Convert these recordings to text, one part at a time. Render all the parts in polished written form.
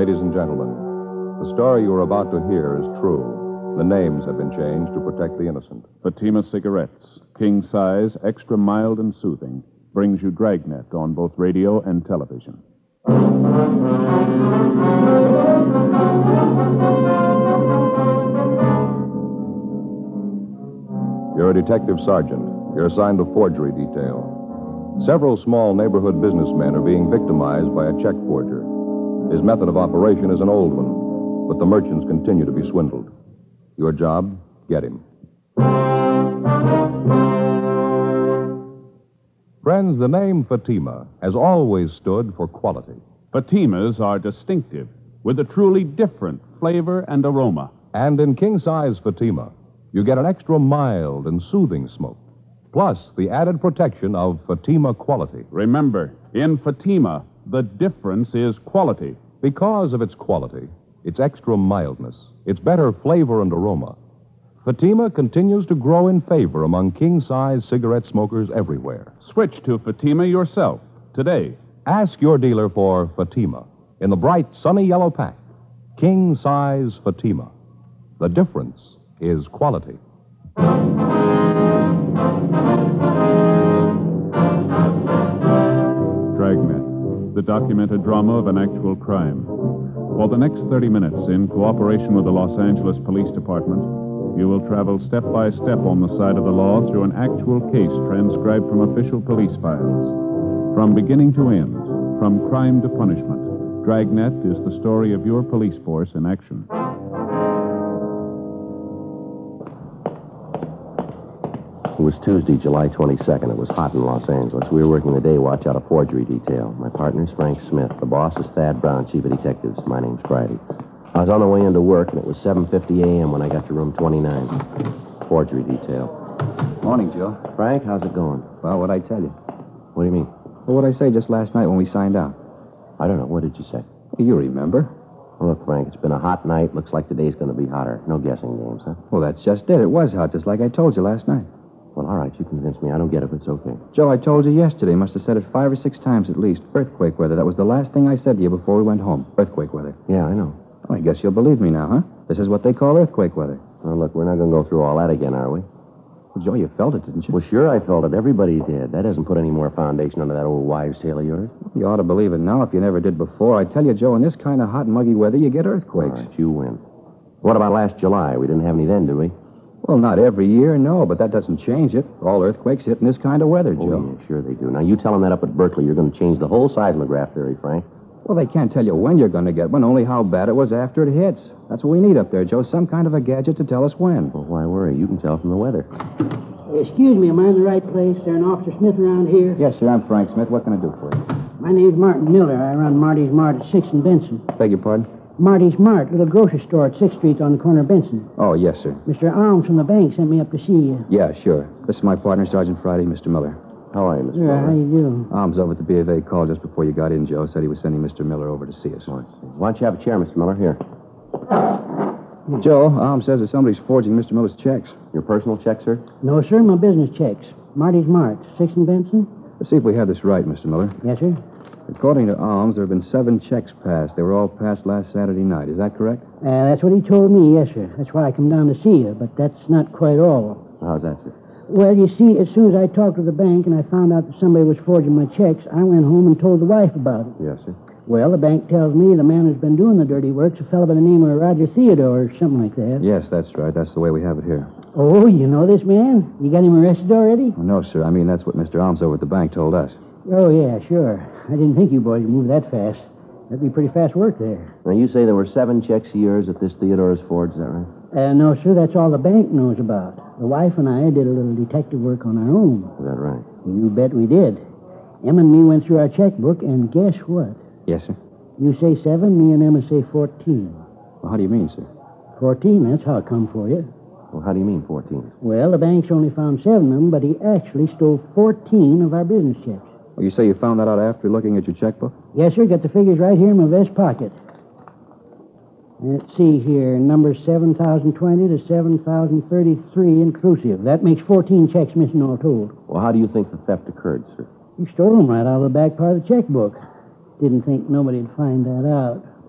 Ladies and gentlemen, the story you are about to hear is true. The names have been changed to protect the innocent. Fatima Cigarettes, king size, extra mild and soothing, brings you Dragnet on both radio and television. You're a detective sergeant. You're assigned to forgery detail. Several small neighborhood businessmen are being victimized by a check forger. His method of operation is an old one, but the merchants continue to be swindled. Your job, get him. Friends, the name Fatima has always stood for quality. Fatimas are distinctive, with a truly different flavor and aroma. And in king-size Fatima, you get an extra mild and soothing smoke, plus the added protection of Fatima quality. Remember, in Fatima, the difference is quality. Because of its quality, its extra mildness, its better flavor and aroma, Fatima continues to grow in favor among king-size cigarette smokers everywhere. Switch to Fatima yourself today. Ask your dealer for Fatima in the bright, sunny yellow pack. King-size Fatima. The difference is quality. Dragnet, the documented drama of an actual crime. For the next 30 minutes, in cooperation with the Los Angeles Police Department, you will travel step by step on the side of the law through an actual case transcribed from official police files. From beginning to end, from crime to punishment, Dragnet is the story of your police force in action. It was Tuesday, July 22nd. It was hot in Los Angeles. We were working the day watch out of forgery detail. My partner's Frank Smith. The boss is Thad Brown, chief of detectives. My name's Friday. I was on the way into work, and it was 7:50 a.m. when I got to room 29. Forgery detail. Morning, Joe. Frank, how's it going? Well, what'd I tell you? What do you mean? Well, what'd I say just last night when we signed out? I don't know. What did you say? You remember. Well, look, Frank, it's been a hot night. Looks like today's going to be hotter. No guessing games, huh? Well, that's just it. It was hot, just like I told you last night. Well, all right. You convinced me. I don't get it, but it's okay. Joe, I told you yesterday. Must have said it 5 or 6 times at least. Earthquake weather. That was the last thing I said to you before we went home. Earthquake weather. Yeah, I know. Well, I guess you'll believe me now, huh? This is what they call earthquake weather. Well, look, we're not going to go through all that again, are we? Well, Joe, you felt it, didn't you? Well, sure, I felt it. Everybody did. That doesn't put any more foundation under that old wives' tale of yours. You ought to believe it now if you never did before. I tell you, Joe, in this kind of hot, muggy weather, you get earthquakes. All right, you win. What about last July? We didn't have any then, did we? Well, not every year, no, but that doesn't change it. All earthquakes hit in this kind of weather, Joe. Oh, yeah, sure they do. Now, you tell them that up at Berkeley, you're going to change the whole seismograph theory, Frank. Well, they can't tell you when you're going to get one, only how bad it was after it hits. That's what we need up there, Joe, some kind of a gadget to tell us when. Well, why worry? You can tell from the weather. Excuse me, am I in the right place? Is there an Officer Smith around here? Yes, sir, I'm Frank Smith. What can I do for you? My name's Martin Miller. I run Marty's Mart at 6th and Benson. Beg your pardon? Marty's Mart, little grocery store at 6th Street on the corner of Benson. Oh, yes, sir. Mr. Alms from the bank sent me up to see you. Yeah, sure. This is my partner, Sergeant Friday, Mr. Miller. How are you, Mr. Yeah, Miller? how you do? Alms over at the B of A called just before you got in, Joe. Said he was sending Mr. Miller over to see us. Oh, I see. Why don't you have a chair, Mr. Miller? Here. Joe, Alms says that somebody's forging Mr. Miller's checks. Your personal check, sir? No, sir, my business checks. Marty's Mart, 6th and Benson? Let's see if we have this right, Mr. Miller. Yes, sir. According to Alms, there have been 7 checks passed. They were all passed last Saturday night. Is that correct? That's what he told me, yes, sir. That's why I come down to see you, but that's not quite all. How's that, sir? Well, you see, as soon as I talked to the bank and I found out that somebody was forging my checks, I went home and told the wife about it. Yes, sir. Well, the bank tells me the man who's been doing the dirty work's a fellow by the name of Roger Theodore or something like that. Yes, that's right. That's the way we have it here. Oh, you know this man? You got him arrested already? Oh, no, sir. I mean, that's what Mr. Alms over at the bank told us. Oh, yeah, sure. I didn't think you boys would move that fast. That'd be pretty fast work there. Now, you say there were 7 checks of yours that this Theodore has forged, is that right? No, sir, that's all the bank knows about. The wife and I did a little detective work on our own. Is that right? You bet we did. Emma and me went through our checkbook, and guess what? Yes, sir. You say 7, me and Emma say 14. Well, how do you mean, sir? 14, that's how it come for you. Well, how do you mean 14? Well, the bank's only found 7 of them, but he actually stole 14 of our business checks. Well, you say you found that out after looking at your checkbook? Yes, sir. Got the figures right here in my vest pocket. Let's see here. Numbers 7,020 to 7,033 inclusive. That makes 14 checks missing all told. Well, how do you think the theft occurred, sir? He stole them right out of the back part of the checkbook. Didn't think nobody'd find that out.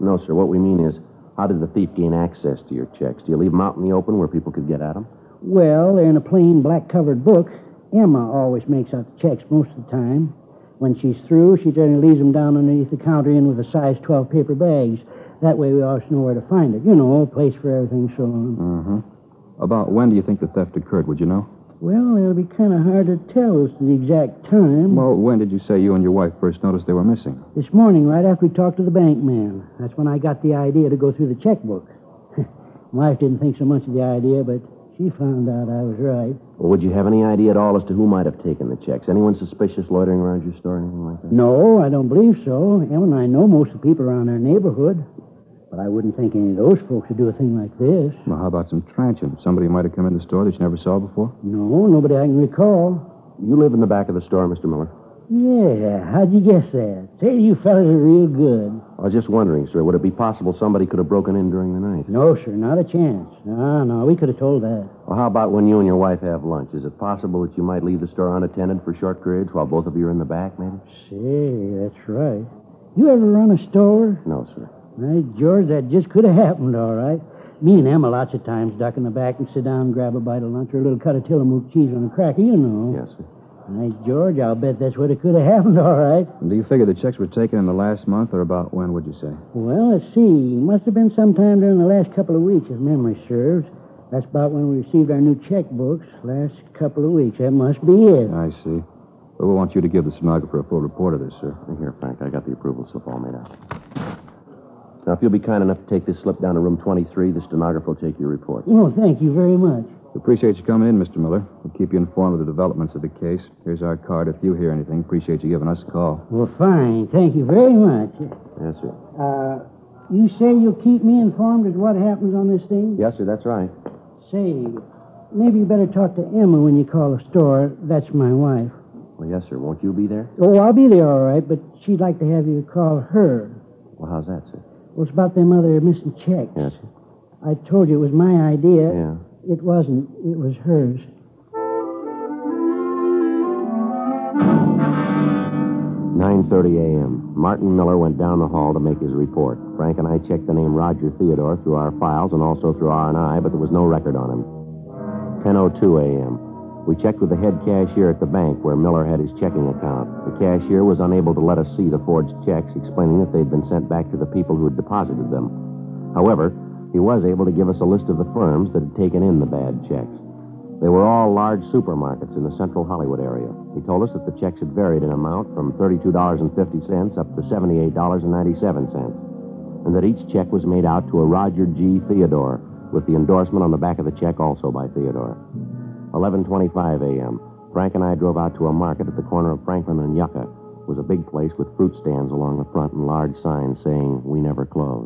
No, sir. What we mean is, how did the thief gain access to your checks? Do you leave them out in the open where people could get at them? Well, they're in a plain black-covered book. Emma always makes out the checks most of the time. When she's through, she generally leaves them down underneath the counter in with a size 12 paper bags. That way we always know where to find it. You know, a place for everything, so on. Mm-hmm. About when do you think the theft occurred, would you know? Well, it'll be kind of hard to tell as to the exact time. Well, when did you say you and your wife first noticed they were missing? This morning, right after we talked to the bank man. That's when I got the idea to go through the checkbook. My wife didn't think so much of the idea, but she found out I was right. Well, would you have any idea at all as to who might have taken the checks? Anyone suspicious loitering around your store or anything like that? No, I don't believe so. Emma and I know most of the people around our neighborhood. But I wouldn't think any of those folks would do a thing like this. Well, how about some transients? Somebody might have come in the store that you never saw before? No, nobody I can recall. You live in the back of the store, Mr. Miller? Yeah, how'd you guess that? Say, you fellas are real good. I was just wondering, sir, would it be possible somebody could have broken in during the night? No, sir, not a chance. No, we could have told that. Well, how about when you and your wife have lunch? Is it possible that you might leave the store unattended for short periods while both of you are in the back, maybe? Say, that's right. You ever run a store? No, sir. Hey, George, that just could have happened, all right. Me and Emma lots of times duck in the back and sit down and grab a bite of lunch or a little cut of Tillamook cheese on a cracker, you know. Yes, sir. Hey, George, I'll bet that's what it could have happened, all right. And do you figure the checks were taken in the last month, or about when, would you say? Well, let's see. Must have been sometime during the last couple of weeks, if memory serves. That's about when we received our new checkbooks. Last couple of weeks. That must be it. I see. Well, we want you to give the stenographer a full report of this, sir. Here, Frank, I got the approval slip all made out. Now, if you'll be kind enough to take this slip down to room 23, the stenographer will take your report. Oh, thank you very much. We appreciate you coming in, Mr. Miller. We'll keep you informed of the developments of the case. Here's our card. If you hear anything, appreciate you giving us a call. Well, fine. Thank you very much. Yes, sir. You say you'll keep me informed of what happens on this thing? Yes, sir, that's right. Say, maybe you better talk to Emma when you call the store. That's my wife. Well, yes, sir. Won't you be there? Oh, I'll be there, all right, but she'd like to have you call her. Well, how's that, sir? Well, it's about them other missing checks. Yes, sir. I told you it was my idea. Yeah. It wasn't. It was hers. 9:30 a.m. Martin Miller went down the hall to make his report. Frank and I checked the name Roger Theodore through our files and also through R&I, but there was no record on him. 10:02 a.m. We checked with the head cashier at the bank where Miller had his checking account. The cashier was unable to let us see the forged checks, explaining that they'd been sent back to the people who had deposited them. However, he was able to give us a list of the firms that had taken in the bad checks. They were all large supermarkets in the central Hollywood area. He told us that the checks had varied in amount from $32.50 up to $78.97, and that each check was made out to a Roger G. Theodore, with the endorsement on the back of the check also by Theodore. 11:25 a.m. Frank and I drove out to a market at the corner of Franklin and Yucca. It was a big place with fruit stands along the front and large signs saying, "We never close."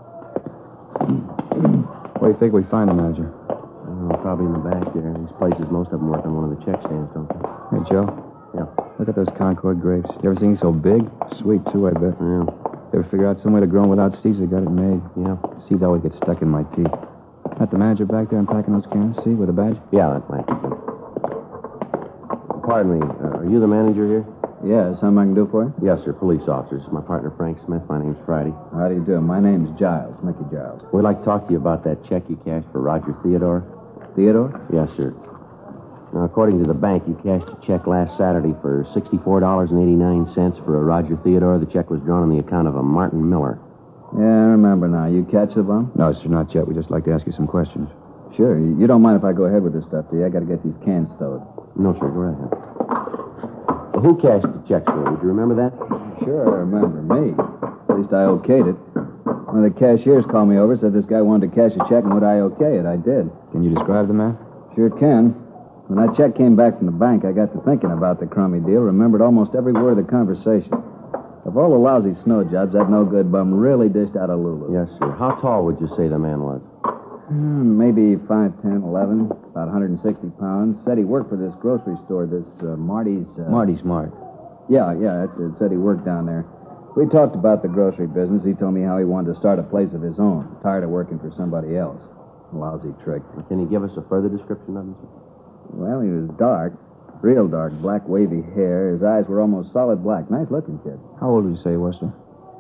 Where do you think we find the manager? Probably in the back there. These places, most of them work on one of the check stands, don't they? Hey, Joe. Yeah. Look at those Concord grapes. You ever seen so big? Sweet, too, I bet. Yeah. You ever figure out some way to grow them without seeds? They got it made. Yeah. Seeds always get stuck in my teeth. That the manager back there unpacking those cans? See, with a badge? Yeah, that might be good. Pardon me. Are you the manager here? Yeah, something I can do for you? Yes, sir. Police officers. My partner, Frank Smith. My name's Friday. How do you do? My name's Giles, Mickey Giles. We'd like to talk to you about that check you cashed for Roger Theodore. Theodore? Yes, sir. Now, according to the bank, you cashed a check last Saturday for $64.89 for a Roger Theodore. The check was drawn on the account of a Martin Miller. Yeah, I remember now. You catch the bum? No, sir, not yet. We'd just like to ask you some questions. Sure. You don't mind if I go ahead with this stuff, do you? I got to get these cans stowed. No, sir. Go right ahead. Well, who cashed the check, sir? Would you remember that? Sure, I remember. Me. At least I okayed it. One of the cashiers called me over, said this guy wanted to cash a check, and would I okay it? I did. Can you describe the man? Sure can. When that check came back from the bank, I got to thinking about the crummy deal, remembered almost every word of the conversation. Of all the lousy snow jobs, that no-good bum really dished out a Lulu. Yes, sir. How tall would you say the man was? Maybe 5'10", 11, about 160 pounds. Said he worked for this grocery store, this Marty's... Marty's Mart. Yeah, that's it. Said he worked down there. We talked about the grocery business. He told me how he wanted to start a place of his own. Tired of working for somebody else. Lousy trick. Can you give us a further description of him, sir? Well, he was dark. Real dark. Black, wavy hair. His eyes were almost solid black. Nice-looking kid. How old would you say he was, sir?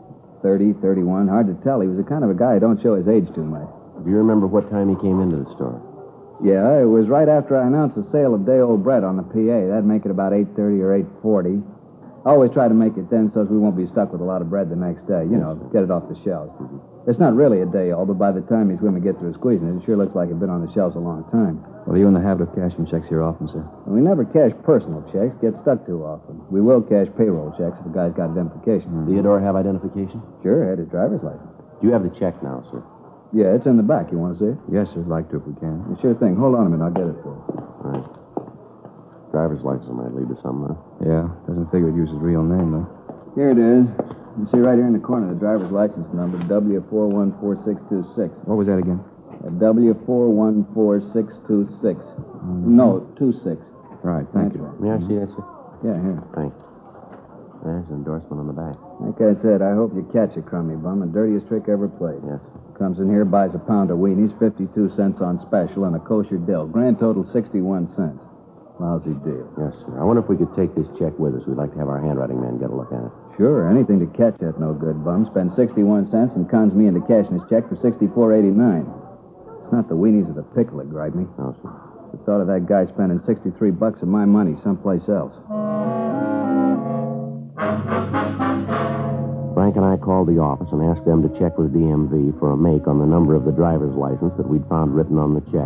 30, 31. Hard to tell. He was the kind of a guy who don't show his age too much. Do you remember what time he came into the store? Yeah, it was right after I announced the sale of day-old bread on the PA. That'd make it about 8:30 or 8:40. I always try to make it then so we won't be stuck with a lot of bread the next day. You know, get it off the shelves. It's not really a day-old, but by the time these women get through squeezing it, it sure looks like it's been on the shelves a long time. Well, are you in the habit of cashing checks here often, sir? And we never cash personal checks. Get stuck too often. We will cash payroll checks if a guy's got identification. Theodore have identification? Sure, had his driver's license. Do you have the check now, sir? Yeah, it's in the back. You want to see it? Yes, sir. I'd like to if we can. Sure thing. Hold on a minute. I'll get it for you. All right. Driver's license might lead to something, huh? Yeah, doesn't figure he'd use his real name, though. Here it is. You see right here in the corner the driver's license number, W414626. What was that again? W414626. No, 26. Right, thank you. May I see that, sir? Yeah, here. Thanks. There's an endorsement on the back. Like I said, I hope you catch a crummy bum. The dirtiest trick ever played. Yes. Comes in here, buys a pound of weenies, 52 cents on special, and a kosher dill. Grand total, 61 cents. Lousy deal. Yes, sir. I wonder if we could take this check with us. We'd like to have our handwriting man get a look at it. Sure, anything to catch that no good bum. Spends 61 cents and cons me into cashing his check for $64.89. It's not the weenies or the pickle that gripe me. No, sir. The thought of that guy spending $63 of my money someplace else. Frank and I called the office and asked them to check with DMV for a make on the number of the driver's license that we'd found written on the check.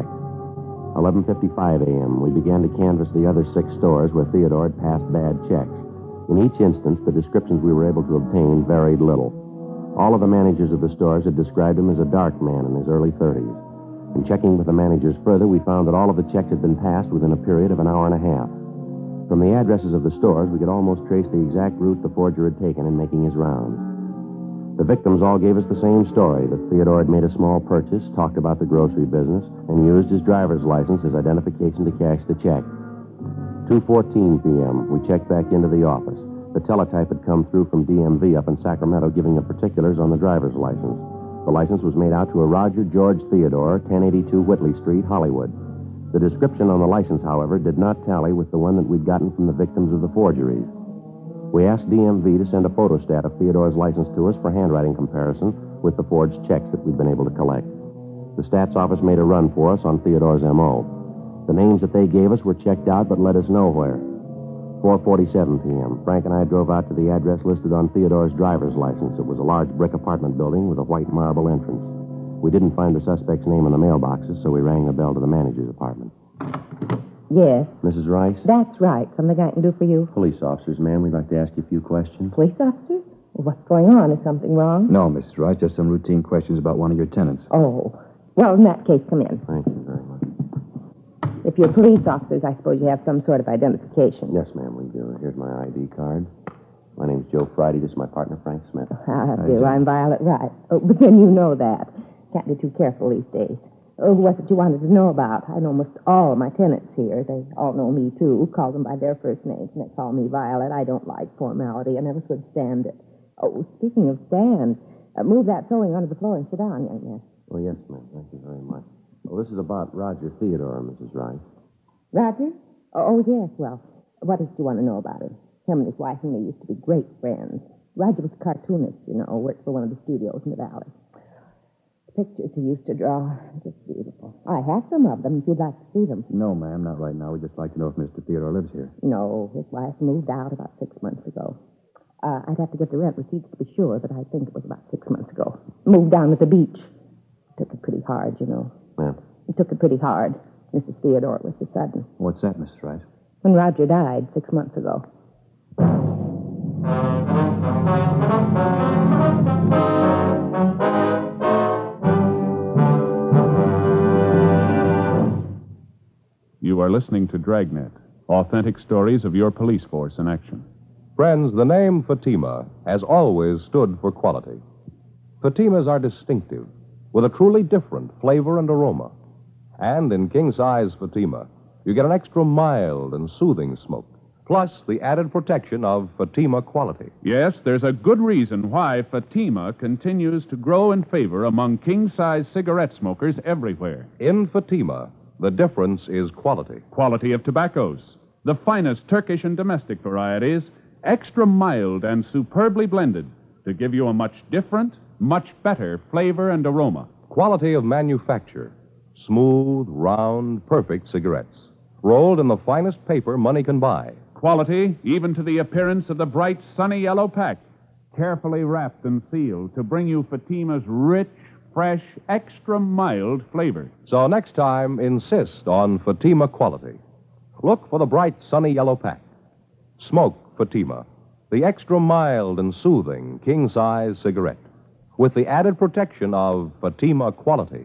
11:55 a.m., we began to canvass the other 6 stores where Theodore had passed bad checks. In each instance, the descriptions we were able to obtain varied little. All of the managers of the stores had described him as a dark man in his early 30s. In checking with the managers further, we found that all of the checks had been passed within a period of an hour and a half. From the addresses of the stores, we could almost trace the exact route the forger had taken in making his rounds. The victims all gave us the same story, that Theodore had made a small purchase, talked about the grocery business, and used his driver's license as identification to cash the check. 2:14 p.m., we checked back into the office. The teletype had come through from DMV up in Sacramento giving the particulars on the driver's license. The license was made out to a Roger George Theodore, 1082 Whitley Street, Hollywood. The description on the license, however, did not tally with the one that we'd gotten from the victims of the forgeries. We asked DMV to send a photostat of Theodore's license to us for handwriting comparison with the forged checks that we'd been able to collect. The stats office made a run for us on Theodore's M.O. The names that they gave us were checked out but led us nowhere. 4:47 p.m., Frank and I drove out to the address listed on Theodore's driver's license. It was a large brick apartment building with a white marble entrance. We didn't find the suspect's name in the mailboxes, so we rang the bell to the manager's apartment. Yes, Mrs. Rice? that's right. Something I can do for you? Police officers, ma'am. We'd like to ask you a few questions. Police officers? What's going on? Is something wrong? No, Mrs. Rice, just some routine questions about one of your tenants. Oh. Well, in that case, come in. Thank you very much. If you're police officers, I suppose you have some sort of identification. Yes, ma'am, we do. Here's my ID card. My name's Joe Friday. This is my partner, Frank Smith. I'm Violet Wright. Oh, but then you know that. Can't be too careful these days. Oh, what's it you wanted to know about? I know almost all of my tenants here. They all know me, too. Call them by their first names, and they call me Violet. I don't like formality. I never could stand it. Oh, speaking of stand, move that sewing onto the floor and sit down, young man. Oh, yes, ma'am. Thank you very much. Well, this is about Roger Theodore, Mrs. Rice. Roger? Oh, yes. Well, what did you want to know about him? Him and his wife and me used to be great friends. Roger was a cartoonist, you know, worked for one of the studios in the valley. The pictures he used to draw, just beautiful. I have some of them if you'd like to see them. No, ma'am, not right now. We'd just like to know if Mr. Theodore lives here. No, his wife moved out about 6 months ago. I'd have to get the rent receipts to be sure, but I think it was about 6 months ago. Moved down at the beach. Took it pretty hard, you know. Ma'am? He took it pretty hard. Mrs. Theodore was so sudden. What's that, Mrs. Rice? When Roger died 6 months ago. You are listening to Dragnet, authentic stories of your police force in action. Friends, the name Fatima has always stood for quality. Fatimas are distinctive, with a truly different flavor and aroma. And in king-size Fatima, you get an extra mild and soothing smoke, plus the added protection of Fatima quality. Yes, there's a good reason why Fatima continues to grow in favor among king-size cigarette smokers everywhere. In Fatima, the difference is quality. Quality of tobaccos, the finest Turkish and domestic varieties, extra mild and superbly blended to give you a much different, much better flavor and aroma. Quality of manufacture. Smooth, round, perfect cigarettes. Rolled in the finest paper money can buy. Quality, even to the appearance of the bright, sunny yellow pack. Carefully wrapped and sealed to bring you Fatima's rich, fresh, extra mild flavor. So next time, insist on Fatima quality. Look for the bright, sunny yellow pack. Smoke Fatima, the extra mild and soothing king-size cigarette, with the added protection of Fatima quality.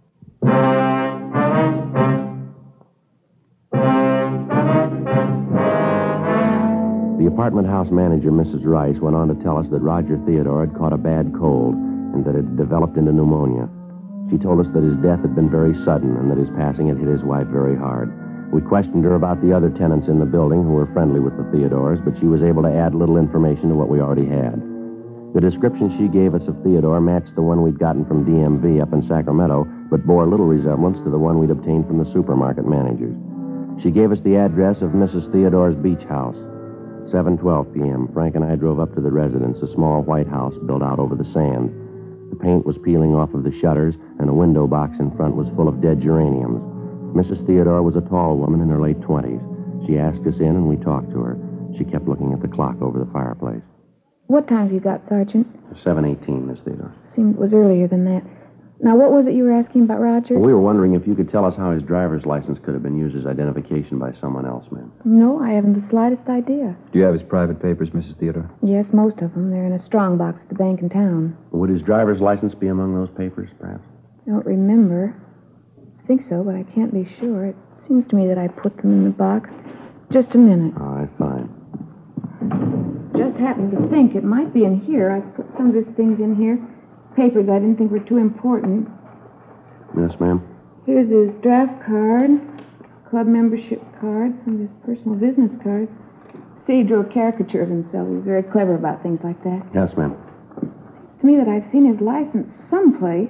The apartment house manager, Mrs. Rice, went on to tell us that Roger Theodore had caught a bad cold and that it had developed into pneumonia. She told us that his death had been very sudden and that his passing had hit his wife very hard. We questioned her about the other tenants in the building who were friendly with the Theodores, but she was able to add little information to what we already had. The description she gave us of Theodore matched the one we'd gotten from DMV up in Sacramento, but bore little resemblance to the one we'd obtained from the supermarket managers. She gave us the address of Mrs. Theodore's beach house. 7:12 p.m., Frank and I drove up to the residence, a small white house built out over the sand. The paint was peeling off of the shutters, and a window box in front was full of dead geraniums. Mrs. Theodore was a tall woman in her late 20s. She asked us in, and we talked to her. She kept looking at the clock over the fireplace. What time have you got, Sergeant? 7:18, Miss Theodore. Seemed it was earlier than that. Now, what was it you were asking about Roger? We were wondering if you could tell us how his driver's license could have been used as identification by someone else, ma'am. No, I haven't the slightest idea. Do you have his private papers, Mrs. Theodore? Yes, most of them. They're in a strong box at the bank in town. Would his driver's license be among those papers, perhaps? I don't remember. I think so, but I can't be sure. It seems to me that I put them in the box. Just a minute. All right, fine. Just happened to think it might be in here. I put some of his things in here. Papers I didn't think were too important. Yes, ma'am. Here's his draft card, club membership card, some of his personal business cards. See, he drew a caricature of himself. He was very clever about things like that. Yes, ma'am. Seems to me that I've seen his license someplace.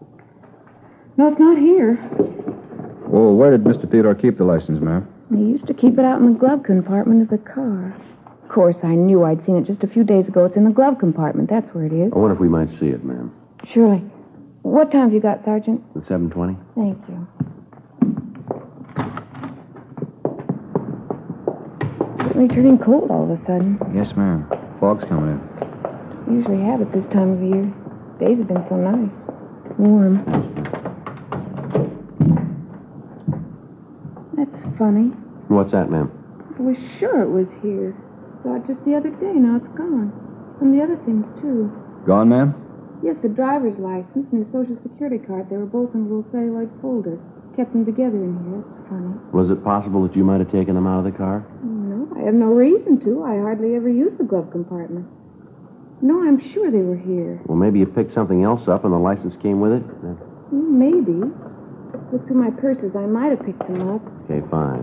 No, it's not here. Well, where did Mr. Theodore keep the license, ma'am? He used to keep it out in the glove compartment of the car. Of course, I knew I'd seen it just a few days ago. It's in the glove compartment. That's where it is. I wonder if we might see it, ma'am. Surely. What time have you got, Sergeant? At 7:20? Thank you. Certainly turning cold all of a sudden. Yes, ma'am. Fog's coming in. We usually have it this time of year. Days have been so nice. Warm. That's funny. What's that, ma'am? I was sure it was here. Saw it just the other day. Now it's gone. Some of the other things, too. Gone, ma'am? Yes, the driver's license and his Social Security card. They were both in a little celluloid folder. Kept them together in here. That's funny. Was it possible that you might have taken them out of the car? No, I have no reason to. I hardly ever use the glove compartment. No, I'm sure they were here. Well, maybe you picked something else up and the license came with it? Maybe. Look through my purses. I might have picked them up. Okay, fine.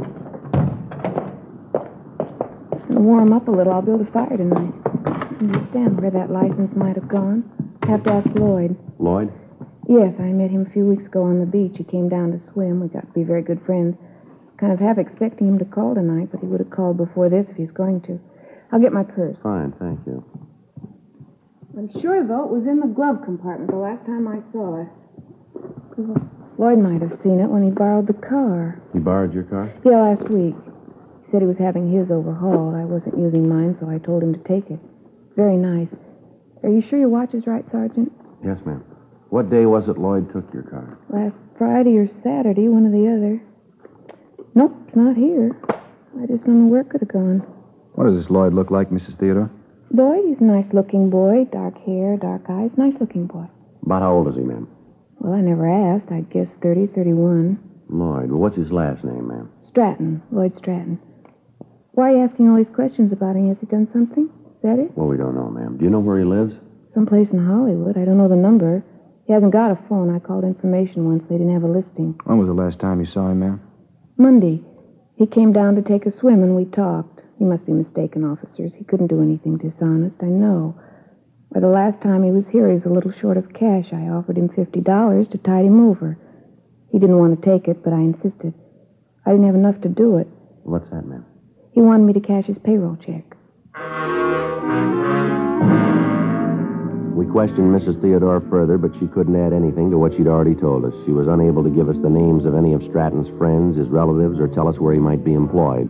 It's going to warm up a little. I'll build a fire tonight. I understand where that license might have gone. Have to ask Lloyd. Lloyd? Yes, I met him a few weeks ago on the beach. He came down to swim. We got to be very good friends. Kind of half expecting him to call tonight, but he would have called before this if he's going to. I'll get my purse. Fine, thank you. I'm sure, though, it was in the glove compartment the last time I saw it. Lloyd might have seen it when he borrowed the car. He borrowed your car? Yeah, last week. He said he was having his overhauled. I wasn't using mine, so I told him to take it. Very nice. Are you sure your watch is right, Sergeant? Yes, ma'am. What day was it Lloyd took your car? Last Friday or Saturday, one or the other. Nope, it's not here. I just don't know where it could have gone. What does this Lloyd look like, Mrs. Theodore? Lloyd, he's a nice-looking boy. Dark hair, dark eyes. Nice-looking boy. About how old is he, ma'am? Well, I never asked. I'd guess 30, 31. Lloyd. Well, what's his last name, ma'am? Stratton. Lloyd Stratton. Why are you asking all these questions about him? Has he done something? Is that it? Well, we don't know, ma'am. Do you know where he lives? Someplace in Hollywood. I don't know the number. He hasn't got a phone. I called information once. They didn't have a listing. When was the last time you saw him, ma'am? Monday. He came down to take a swim, and we talked. You must be mistaken, officers. He couldn't do anything dishonest, I know. But the last time he was here, he was a little short of cash. I offered him $50 to tide him over. He didn't want to take it, but I insisted. I didn't have enough to do it. What's that, ma'am? He wanted me to cash his payroll check. We questioned Mrs. Theodore further, but she couldn't add anything to what she'd already told us. She was unable to give us the names of any of Stratton's friends, his relatives, or tell us where he might be employed.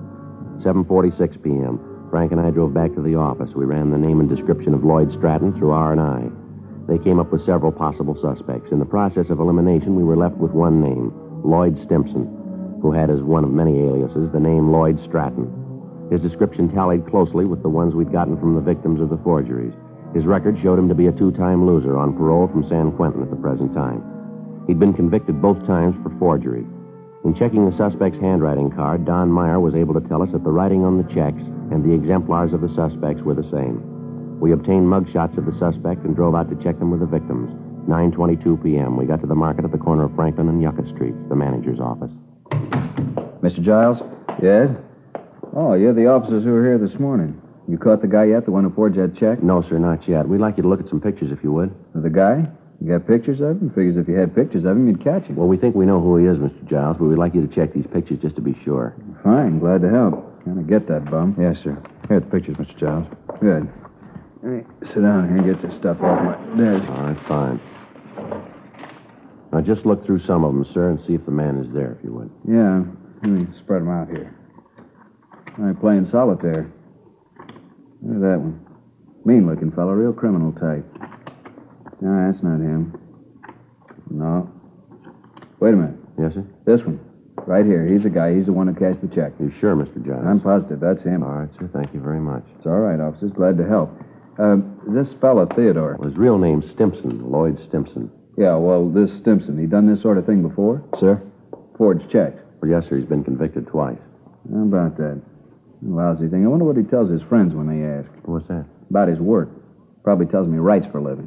7:46 p.m. Frank and I drove back to the office. We ran the name and description of Lloyd Stratton through R&I. They came up with several possible suspects. In the process of elimination, we were left with one name, Lloyd Stimpson, who had as one of many aliases the name Lloyd Stratton. His description tallied closely with the ones we'd gotten from the victims of the forgeries. His record showed him to be a two-time loser on parole from San Quentin at the present time. He'd been convicted both times for forgery. In checking the suspect's handwriting card, Don Meyer was able to tell us that the writing on the checks and the exemplars of the suspects were the same. We obtained mugshots of the suspect and drove out to check them with the victims. 9:22 p.m. We got to the market at the corner of Franklin and Yucca Streets, the manager's office. Mr. Giles? Yes? Oh, you're the officers who were here this morning. You caught the guy yet, the one who forged that check? No, sir, not yet. We'd like you to look at some pictures, if you would. The guy? You got pictures of him? Figures if you had pictures of him, you'd catch him. Well, we think we know who he is, Mr. Giles, but we'd like you to check these pictures just to be sure. Fine, glad to help. Kind of get that bum. Yes, sir. Here are the pictures, Mr. Giles. Good. Let me sit down here and get this stuff off my desk. All right, fine. Now, just look through some of them, sir, and see if the man is there, if you would. Yeah, let me spread them out here. All right, playing solitaire. Look at that one. Mean-looking fellow, real criminal type. No, that's not him. No. Wait a minute. Yes, sir? This one. Right here. He's the guy. He's the one who cashed the check. You sure, Mr. Giles? I'm positive. That's him. All right, sir. Thank you very much. It's all right, officers. Glad to help. This fella, Theodore. Well, his real name's Stimpson, Lloyd Stimpson. Yeah, well, this Stimpson, he done this sort of thing before? Sir? Forged checks. Well, yes, sir. He's been convicted twice. How about that? Lousy thing. I wonder what he tells his friends when they ask. What's that? About his work. Probably tells me he writes for a living.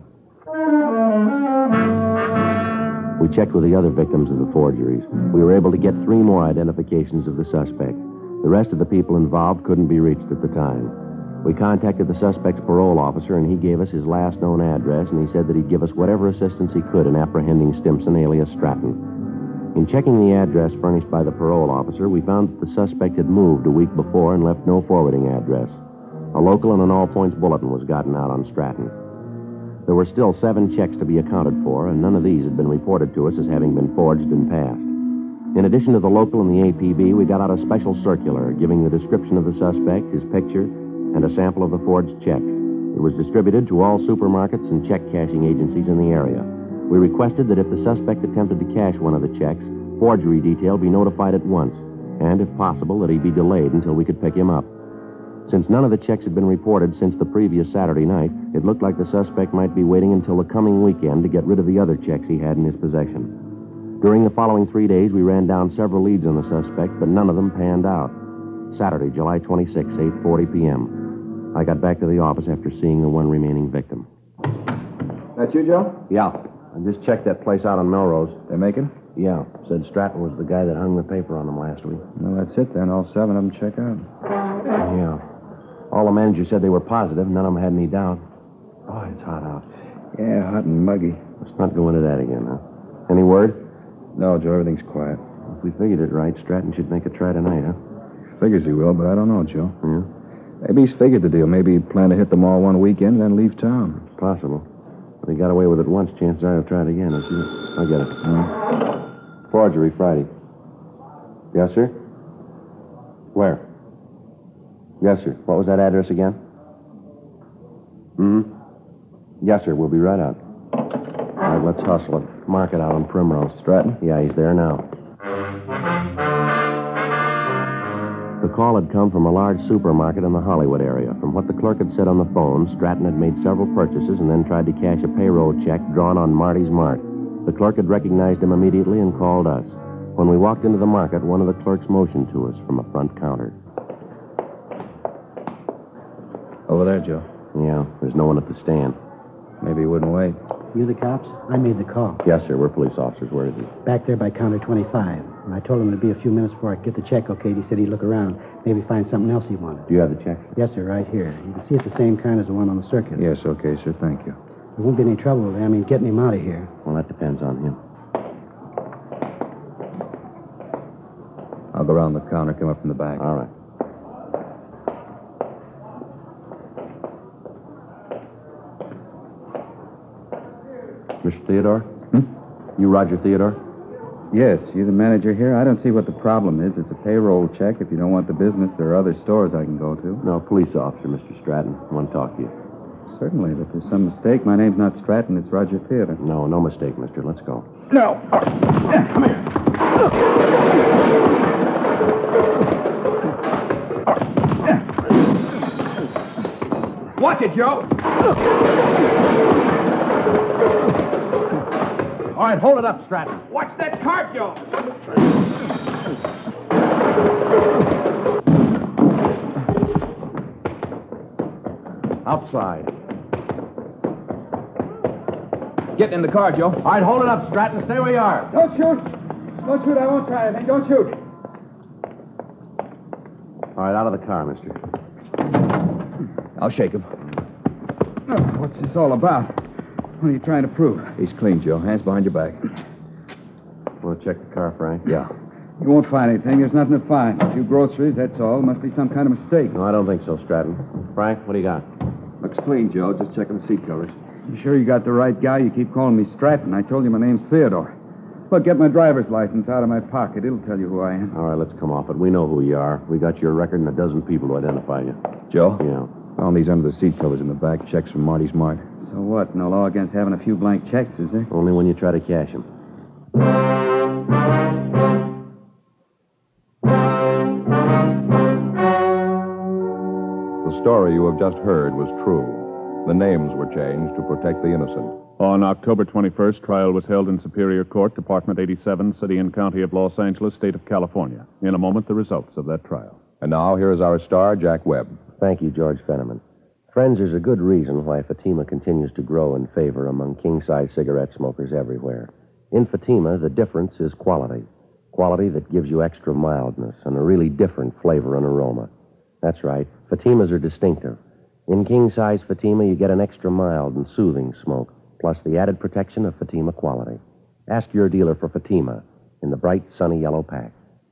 We checked with the other victims of the forgeries. We were able to get 3 more identifications of the suspect. The rest of the people involved couldn't be reached at the time. We contacted the suspect's parole officer, and he gave us his last known address, and he said that he'd give us whatever assistance he could in apprehending Stimpson, alias Stratton. In checking the address furnished by the parole officer, we found that the suspect had moved a week before and left no forwarding address. A local and an all-points bulletin was gotten out on Stratton. There were still 7 checks to be accounted for, and none of these had been reported to us as having been forged and passed. In addition to the local and the APB, we got out a special circular giving the description of the suspect, his picture, and a sample of the forged checks. It was distributed to all supermarkets and check-cashing agencies in the area. We requested that if the suspect attempted to cash one of the checks, forgery detail be notified at once, and, if possible, that he be delayed until we could pick him up. Since none of the checks had been reported since the previous Saturday night, it looked like the suspect might be waiting until the coming weekend to get rid of the other checks he had in his possession. During the following 3 days, we ran down several leads on the suspect, but none of them panned out. Saturday, July 26, 8:40 p.m. I got back to the office after seeing the one remaining victim. That you, Joe? Yeah. I just checked that place out on Melrose. They making? Yeah. Said Stratton was the guy that hung the paper on them last week. Well, that's it then. All 7 of them check out. Yeah. All the managers said they were positive. None of them had any doubt. Oh, it's hot out. Yeah, hot and muggy. Let's not go into that again, huh? Any word? No, Joe, everything's quiet. If we figured it right, Stratton should make a try tonight, huh? Figures he will, but I don't know, Joe. Yeah? Maybe he's figured the deal. Maybe he planned to hit them all one weekend and then leave town. It's possible. If he got away with it once, chances are he'll try it again. I'll get it. Forgery Friday. Yes, sir? Where? Yes, sir. What was that address again? Yes, sir. We'll be right out. All right, let's hustle it. Mark it out on Primrose. Stratton? Yeah, he's there now. The call had come from a large supermarket in the Hollywood area. From what the clerk had said on the phone, Stratton had made several purchases and then tried to cash a payroll check drawn on Marty's Mart. The clerk had recognized him immediately and called us. When we walked into the market, one of the clerks motioned to us from a front counter. Over there, Joe. Yeah, there's no one at the stand. Maybe he wouldn't wait. You the cops? I made the call. Yes, sir. We're police officers. Where is he? Back there by counter 25. And I told him it'd be a few minutes before I could get the check okayed. He said he'd look around, maybe find something else he wanted. Do you have the check? Yes, sir, right here. You can see it's the same kind as the one on the circuit. Yes, okay, sir. Thank you. There won't be any trouble, getting him out of here. Well, that depends on him. I'll go around the counter, come up from the back. All right. Mr. Theodore? You Roger Theodore? Yes, you the manager here? I don't see what the problem is. It's a payroll check. If you don't want the business, there are other stores I can go to. No, police officer, Mr. Stratton. I want to talk to you. Certainly, but there's some mistake. My name's not Stratton, it's Roger Theodore. No mistake, mister. Let's go. No. Come here. Watch it, Joe. All right, hold it up, Stratton. Watch that cart, Joe. Outside. Get in the car, Joe. All right, hold it up, Stratton. Stay where you are. Don't shoot. Don't shoot. I won't try anything. Don't shoot. All right, out of the car, mister. I'll shake him. Oh, what's this all about? What are you trying to prove? He's clean, Joe. Hands behind your back. Want to check the car, Frank? Yeah. You won't find anything. There's nothing to find. A few groceries, that's all. Must be some kind of mistake. No, I don't think so, Stratton. Frank, what do you got? Looks clean, Joe. Just checking the seat covers. You sure you got the right guy? You keep calling me Stratton. I told you my name's Theodore. Look, get my driver's license out of my pocket. It'll tell you who I am. All right, let's come off it. We know who you are. We got your record and a dozen people to identify you. Joe? Yeah. Found these under the seat covers in the back. Checks from Marty's Mart. So what? No law against having a few blank checks, is there? Only when you try to cash them. The story you have just heard was true. The names were changed to protect the innocent. On October 21st, trial was held in Superior Court, Department 87, City and County of Los Angeles, State of California. In a moment, the results of that trial. And now, here is our star, Jack Webb. Thank you, George Fenneman. Friends, there's a good reason why Fatima continues to grow in favor among king-size cigarette smokers everywhere. In Fatima, the difference is quality. Quality that gives you extra mildness and a really different flavor and aroma. That's right, Fatimas are distinctive. In king-size Fatima, you get an extra mild and soothing smoke, plus the added protection of Fatima quality. Ask your dealer for Fatima in the bright, sunny yellow pack.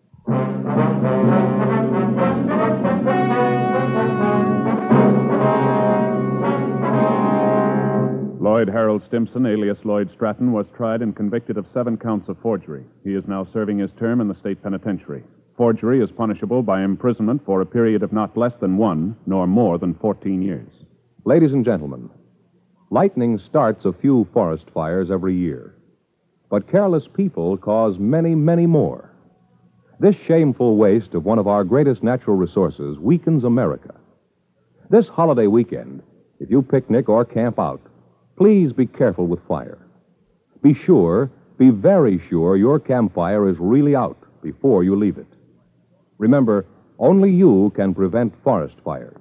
Lloyd Harold Stimson, alias Lloyd Stratton, was tried and convicted of 7 counts of forgery. He is now serving his term in the state penitentiary. Forgery is punishable by imprisonment for a period of not less than 1 nor more than 14 years. Ladies and gentlemen, lightning starts a few forest fires every year. But careless people cause many, many more. This shameful waste of one of our greatest natural resources weakens America. This holiday weekend, if you picnic or camp out, please be careful with fire. Be sure, be very sure your campfire is really out before you leave it. Remember, only you can prevent forest fires.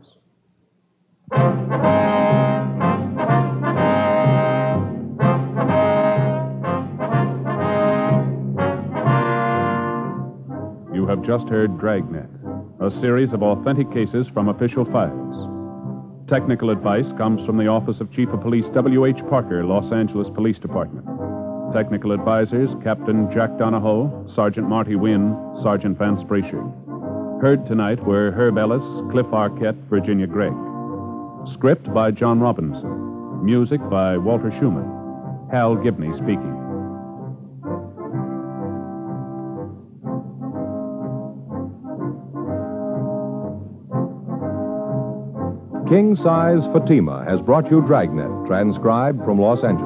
You have just heard Dragnet, a series of authentic cases from official files. Technical advice comes from the Office of Chief of Police W.H. Parker, Los Angeles Police Department. Technical advisors, Captain Jack Donahoe, Sergeant Marty Wynn, Sergeant Vance Brasher. Heard tonight were Herb Ellis, Cliff Arquette, Virginia Gregg. Script by John Robinson. Music by Walter Schumann. Hal Gibney speaking. King Size Fatima has brought you Dragnet, transcribed from Los Angeles.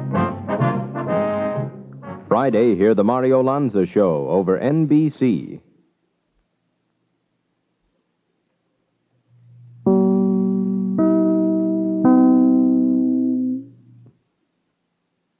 Friday, hear the Mario Lanza Show over NBC.